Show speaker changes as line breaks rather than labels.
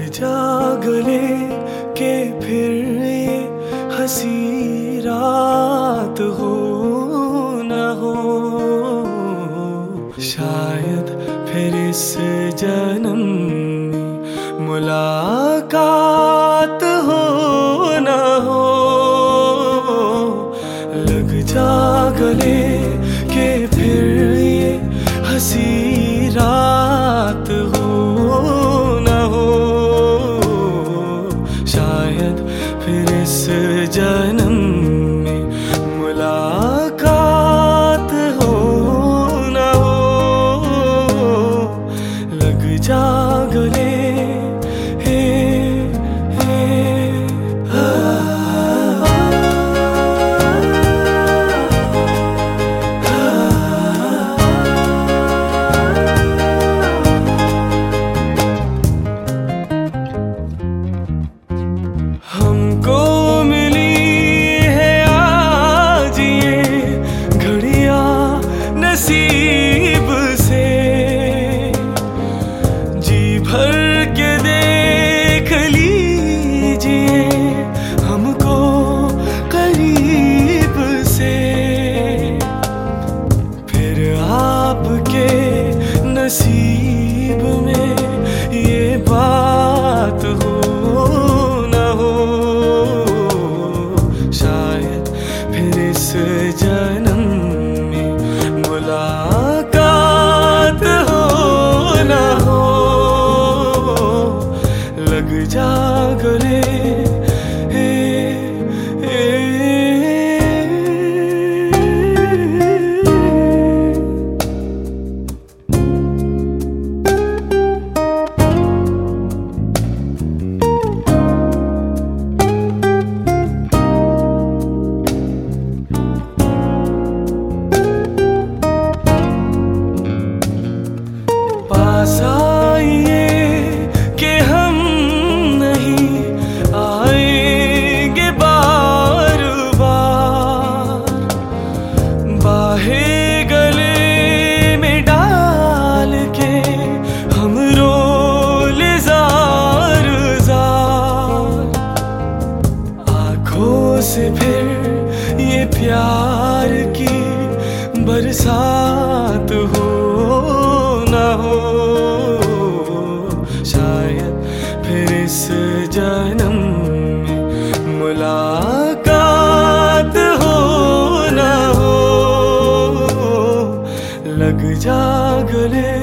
जा गले के फिर ये हंसी रात हो न हो, शायद फिर इस जन्म में मुलाकात हो न हो। लग जा गले के फिर ये हंसी रात हो न हो, शायद फिर इस जन्म में मुलाकात हो न हो। लग जा गले हमको मिली है आज ये घड़ियां नसीब से, जी भर के देख लीजिए हमको करीब से। फिर आपके नसीब में ये बात हो जन्म में मुलाकात हो न हो। लग जा गले आइए कि हम नहीं आएंगे बार बार, बाहें गले में डाल के हम रोले जार जार। आँखों से फिर ये प्यार की बरसात हो न हो, शायद फिर इस जन्म में मुलाकात हो न हो। लग जा गले